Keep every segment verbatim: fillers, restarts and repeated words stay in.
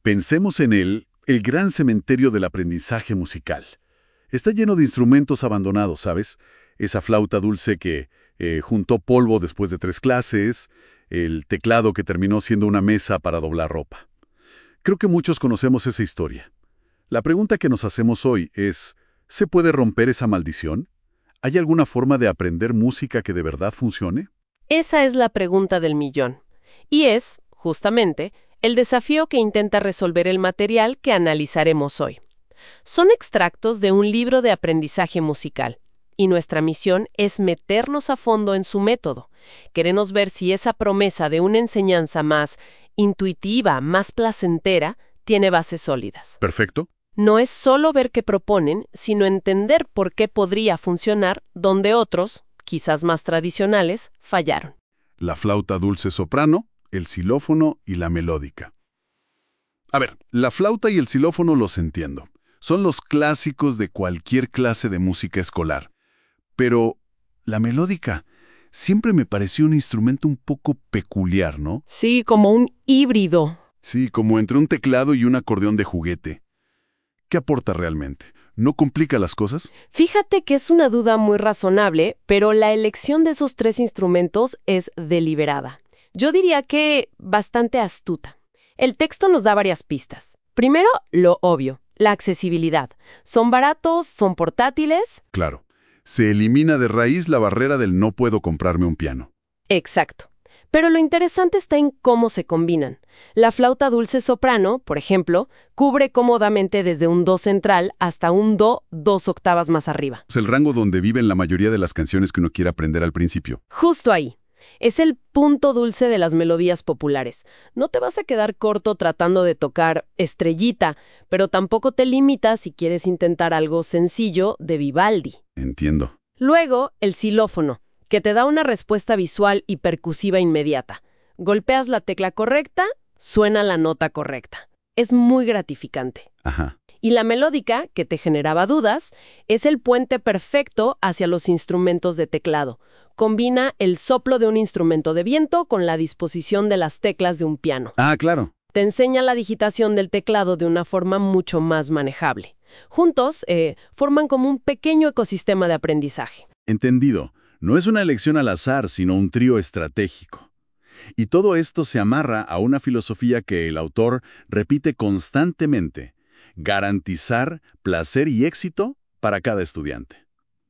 Pensemos en él, el gran cementerio del aprendizaje musical. Está lleno de instrumentos abandonados, ¿sabes? Esa flauta dulce que eh, juntó polvo después de tres clases, el teclado que terminó siendo una mesa para doblar ropa. Creo que muchos conocemos esa historia. La pregunta que nos hacemos hoy es, ¿se puede romper esa maldición? ¿Hay alguna forma de aprender música que de verdad funcione? Esa es la pregunta del millón. Y es, justamente, el desafío que intenta resolver el material que analizaremos hoy. Son extractos de un libro de aprendizaje musical, y nuestra misión es meternos a fondo en su método. Queremos ver si esa promesa de una enseñanza más intuitiva, más placentera, tiene bases sólidas. Perfecto. No es solo ver qué proponen, sino entender por qué podría funcionar donde otros, quizás más tradicionales, fallaron. La flauta dulce soprano, el xilófono y la melódica. A ver, la flauta y el xilófono los entiendo. Son los clásicos de cualquier clase de música escolar. Pero la melódica siempre me pareció un instrumento un poco peculiar, ¿no? Sí, como un híbrido. Sí, como entre un teclado y un acordeón de juguete. ¿Qué aporta realmente? ¿No complica las cosas? Fíjate que es una duda muy razonable, pero la elección de esos tres instrumentos es deliberada. Yo diría que bastante astuta. El texto nos da varias pistas. Primero, lo obvio, la accesibilidad. Son baratos, son portátiles. Claro. Se elimina de raíz la barrera del no puedo comprarme un piano. Exacto. Pero lo interesante está en cómo se combinan. La flauta dulce soprano, por ejemplo, cubre cómodamente desde un do central hasta un do dos octavas más arriba. Es el rango donde viven la mayoría de las canciones que uno quiere aprender al principio. Justo ahí. Es el punto dulce de las melodías populares. No te vas a quedar corto tratando de tocar Estrellita, pero tampoco te limitas si quieres intentar algo sencillo de Vivaldi. Entiendo. Luego, el xilófono, que te da una respuesta visual y percusiva inmediata. Golpeas la tecla correcta, suena la nota correcta. Es muy gratificante. Ajá. Y la melódica, que te generaba dudas, es el puente perfecto hacia los instrumentos de teclado. Combina el soplo de un instrumento de viento con la disposición de las teclas de un piano. Ah, claro. Te enseña la digitación del teclado de una forma mucho más manejable. Juntos, eh, forman como un pequeño ecosistema de aprendizaje. Entendido. No es una elección al azar, sino un trío estratégico. Y todo esto se amarra a una filosofía que el autor repite constantemente: garantizar placer y éxito para cada estudiante.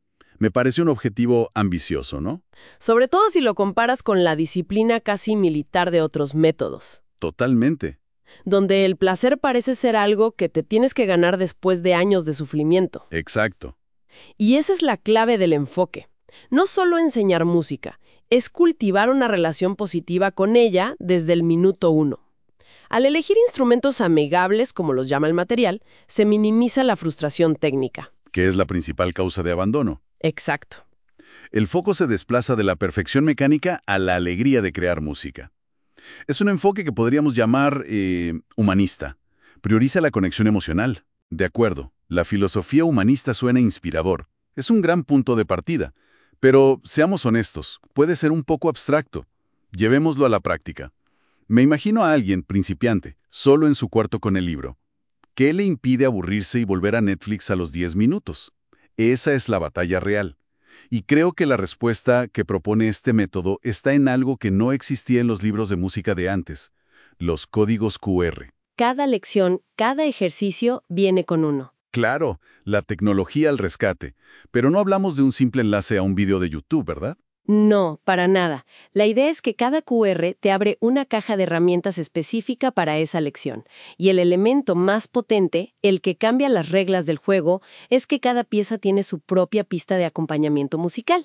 Me parece un objetivo ambicioso, ¿no? Sobre todo si lo comparas con la disciplina casi militar de otros métodos. Totalmente. Donde el placer parece ser algo que te tienes que ganar después de años de sufrimiento. Exacto. Y esa es la clave del enfoque. No solo enseñar música, es cultivar una relación positiva con ella desde el minuto uno. Al elegir instrumentos amigables, como los llama el material, se minimiza la frustración técnica. Que es la principal causa de abandono. Exacto. El foco se desplaza de la perfección mecánica a la alegría de crear música. Es un enfoque que podríamos llamar eh, humanista. Prioriza la conexión emocional. De acuerdo, la filosofía humanista suena inspirador. Es un gran punto de partida. Pero, seamos honestos, puede ser un poco abstracto. Llevémoslo a la práctica. Me imagino a alguien, principiante, solo en su cuarto con el libro. ¿Qué le impide aburrirse y volver a Netflix a los diez minutos? Esa es la batalla real. Y creo que la respuesta que propone este método está en algo que no existía en los libros de música de antes: los códigos cu erre. Cada lección, cada ejercicio viene con uno. Claro, la tecnología al rescate. Pero no hablamos de un simple enlace a un video de YouTube, ¿verdad? No, para nada. La idea es que cada cu erre te abre una caja de herramientas específica para esa lección. Y el elemento más potente, el que cambia las reglas del juego, es que cada pieza tiene su propia pista de acompañamiento musical.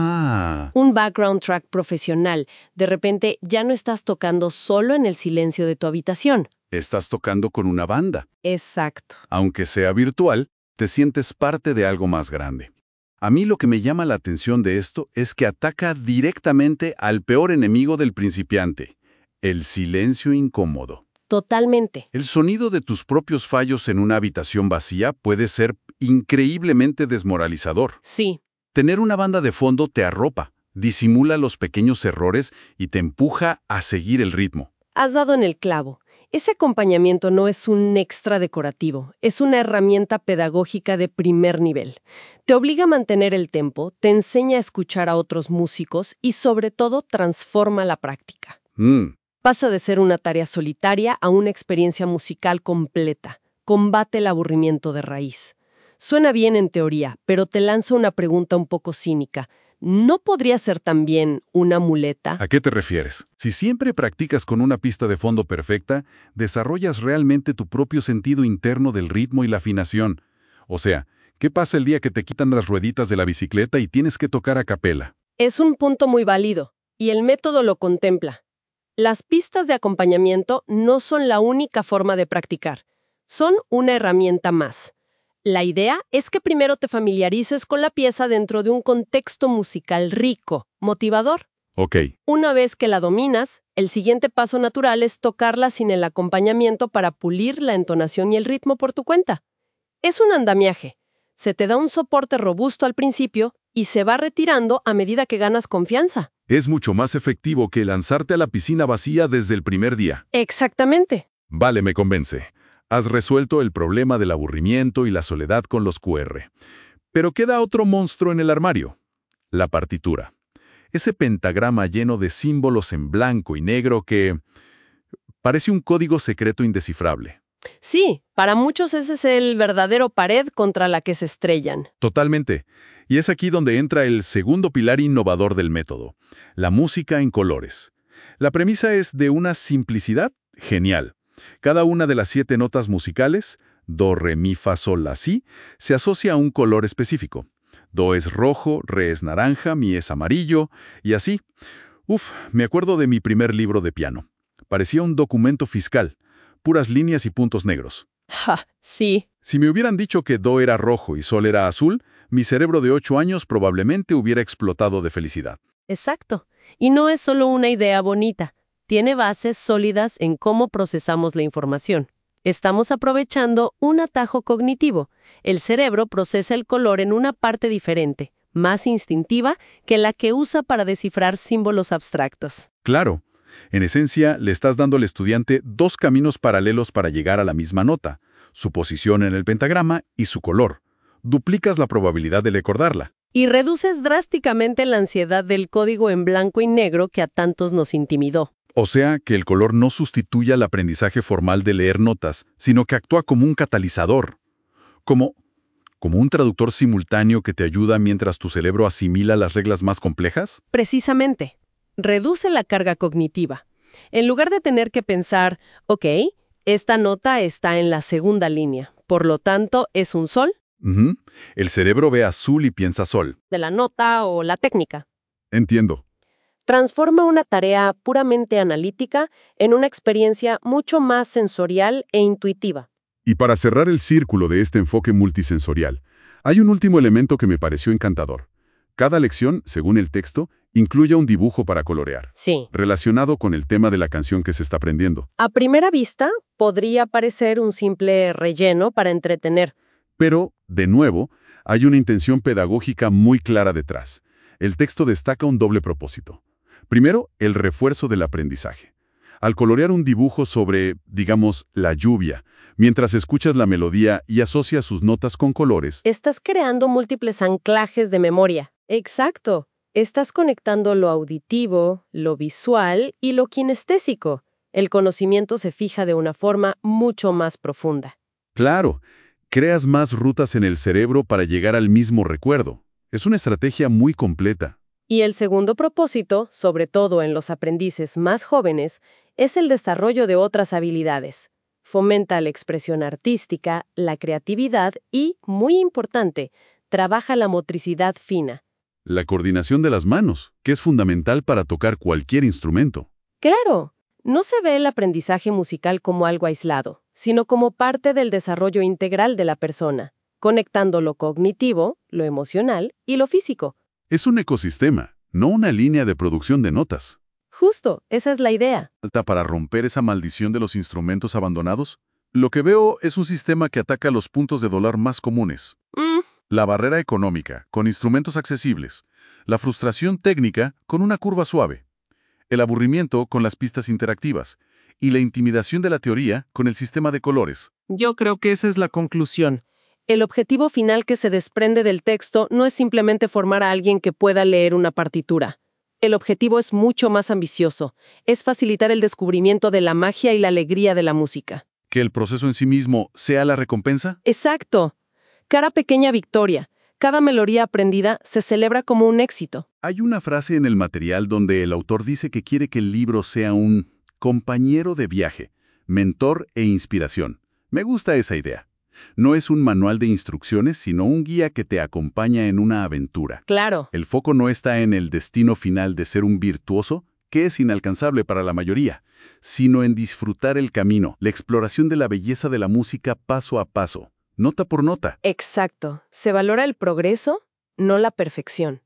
Ah. Un background track profesional. De repente ya no estás tocando solo en el silencio de tu habitación. Estás tocando con una banda. Exacto. Aunque sea virtual, te sientes parte de algo más grande. A mí lo que me llama la atención de esto es que ataca directamente al peor enemigo del principiante: el silencio incómodo. Totalmente. El sonido de tus propios fallos en una habitación vacía puede ser increíblemente desmoralizador. Sí. Tener una banda de fondo te arropa, disimula los pequeños errores y te empuja a seguir el ritmo. Has dado en el clavo. Ese acompañamiento no es un extra decorativo, es una herramienta pedagógica de primer nivel. Te obliga a mantener el tempo, te enseña a escuchar a otros músicos y sobre todo transforma la práctica. Mm. Pasa de ser una tarea solitaria a una experiencia musical completa. Combate el aburrimiento de raíz. Suena bien en teoría, pero te lanza una pregunta un poco cínica. ¿No podría ser también una muleta? ¿A qué te refieres? Si siempre practicas con una pista de fondo perfecta, desarrollas realmente tu propio sentido interno del ritmo y la afinación. O sea, ¿qué pasa el día que te quitan las rueditas de la bicicleta y tienes que tocar a capela? Es un punto muy válido, y el método lo contempla. Las pistas de acompañamiento no son la única forma de practicar. Son una herramienta más. La idea es que primero te familiarices con la pieza dentro de un contexto musical rico, motivador. Ok. Una vez que la dominas, el siguiente paso natural es tocarla sin el acompañamiento para pulir la entonación y el ritmo por tu cuenta. Es un andamiaje. Se te da un soporte robusto al principio y se va retirando a medida que ganas confianza. Es mucho más efectivo que lanzarte a la piscina vacía desde el primer día. Exactamente. Vale, me convence. Has resuelto el problema del aburrimiento y la soledad con los Q R. Pero queda otro monstruo en el armario. La partitura. Ese pentagrama lleno de símbolos en blanco y negro que parece un código secreto indescifrable. Sí, para muchos ese es el verdadero pared contra la que se estrellan. Totalmente. Y es aquí donde entra el segundo pilar innovador del método, la música en colores. La premisa es de una simplicidad genial. Cada una de las siete notas musicales, do, re, mi, fa, sol, la, si, se asocia a un color específico. Do es rojo, re es naranja, mi es amarillo, y así. Uf, me acuerdo de mi primer libro de piano. Parecía un documento fiscal, puras líneas y puntos negros. Ja, sí. Si me hubieran dicho que do era rojo y sol era azul, mi cerebro de ocho años probablemente hubiera explotado de felicidad. Exacto. Y no es solo una idea bonita. Tiene bases sólidas en cómo procesamos la información. Estamos aprovechando un atajo cognitivo. El cerebro procesa el color en una parte diferente, más instintiva que la que usa para descifrar símbolos abstractos. Claro. En esencia, le estás dando al estudiante dos caminos paralelos para llegar a la misma nota, su posición en el pentagrama y su color. Duplicas la probabilidad de recordarla. Y reduces drásticamente la ansiedad del código en blanco y negro que a tantos nos intimidó. O sea, que el color no sustituye al aprendizaje formal de leer notas, sino que actúa como un catalizador. Como, como un traductor simultáneo que te ayuda mientras tu cerebro asimila las reglas más complejas. Precisamente. Reduce la carga cognitiva. En lugar de tener que pensar, ok, esta nota está en la segunda línea, por lo tanto, ¿es un sol? Uh-huh. El cerebro ve azul y piensa sol. De la nota o la técnica. Entiendo. Transforma una tarea puramente analítica en una experiencia mucho más sensorial e intuitiva. Y para cerrar el círculo de este enfoque multisensorial, hay un último elemento que me pareció encantador. Cada lección, según el texto, incluye un dibujo para colorear. Sí. Relacionado con el tema de la canción que se está aprendiendo. A primera vista, podría parecer un simple relleno para entretener. Pero, de nuevo, hay una intención pedagógica muy clara detrás. El texto destaca un doble propósito. Primero, el refuerzo del aprendizaje. Al colorear un dibujo sobre, digamos, la lluvia, mientras escuchas la melodía y asocias sus notas con colores, estás creando múltiples anclajes de memoria. Exacto. Estás conectando lo auditivo, lo visual y lo kinestésico. El conocimiento se fija de una forma mucho más profunda. claro, creas más rutas en el cerebro para llegar al mismo recuerdo. Es una estrategia muy completa. Y el segundo propósito, sobre todo en los aprendices más jóvenes, es el desarrollo de otras habilidades. Fomenta la expresión artística, la creatividad y, muy importante, trabaja la motricidad fina. La coordinación de las manos, que es fundamental para tocar cualquier instrumento. Claro, no se ve el aprendizaje musical como algo aislado, sino como parte del desarrollo integral de la persona, conectando lo cognitivo, lo emocional y lo físico. Es un ecosistema, no una línea de producción de notas. Justo, esa es la idea. ¿Falta para romper esa maldición de los instrumentos abandonados? Lo que veo es un sistema que ataca los puntos de dolor más comunes. Mm, La barrera económica, con instrumentos accesibles. La frustración técnica, con una curva suave. El aburrimiento, con las pistas interactivas. y la intimidación de la teoría con el sistema de colores. Yo creo que esa es la conclusión. El objetivo final que se desprende del texto no es simplemente formar a alguien que pueda leer una partitura. El objetivo es mucho más ambicioso. Es facilitar el descubrimiento de la magia y la alegría de la música. ¿Que el proceso en sí mismo sea la recompensa? Exacto. Cada pequeña victoria, cada melodía aprendida se celebra como un éxito. Hay una frase en el material donde el autor dice que quiere que el libro sea un compañero de viaje, mentor e inspiración. Me gusta esa idea. No es un manual de instrucciones, sino un guía que te acompaña en una aventura. Claro. El foco no está en el destino final de ser un virtuoso, que es inalcanzable para la mayoría, sino en disfrutar el camino, la exploración de la belleza de la música paso a paso, nota por nota. Exacto. Se valora el progreso, no la perfección.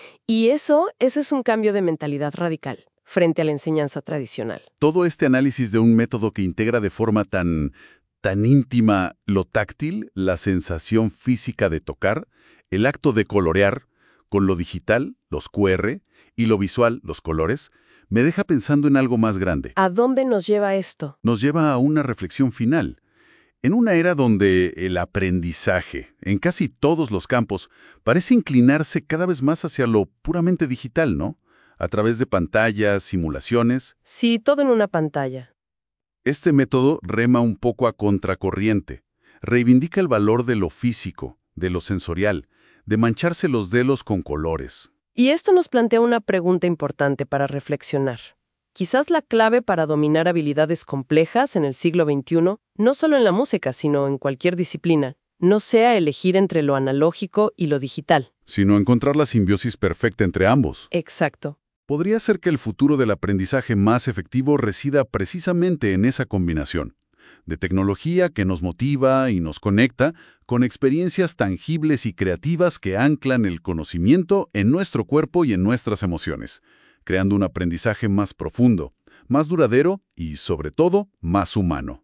Y eso, eso es un cambio de mentalidad radical frente a la enseñanza tradicional. Todo este análisis de un método que integra de forma tan, tan íntima lo táctil, la sensación física de tocar, el acto de colorear, con lo digital, los Q R, y lo visual, los colores, me deja pensando en algo más grande. ¿A dónde nos lleva esto? Nos lleva a una reflexión final. En una era donde el aprendizaje, en casi todos los campos, parece inclinarse cada vez más hacia lo puramente digital, ¿no? A través de pantallas, simulaciones. Sí, todo en una pantalla. Este método rema un poco a contracorriente. Reivindica el valor de lo físico, de lo sensorial, de mancharse los dedos con colores. Y esto nos plantea una pregunta importante para reflexionar. Quizás la clave para dominar habilidades complejas en el siglo veintiuno, no solo en la música, sino en cualquier disciplina, no sea elegir entre lo analógico y lo digital. Sino encontrar la simbiosis perfecta entre ambos. Exacto. Podría ser que el futuro del aprendizaje más efectivo resida precisamente en esa combinación de tecnología que nos motiva y nos conecta con experiencias tangibles y creativas que anclan el conocimiento en nuestro cuerpo y en nuestras emociones, creando un aprendizaje más profundo, más duradero y, sobre todo, más humano.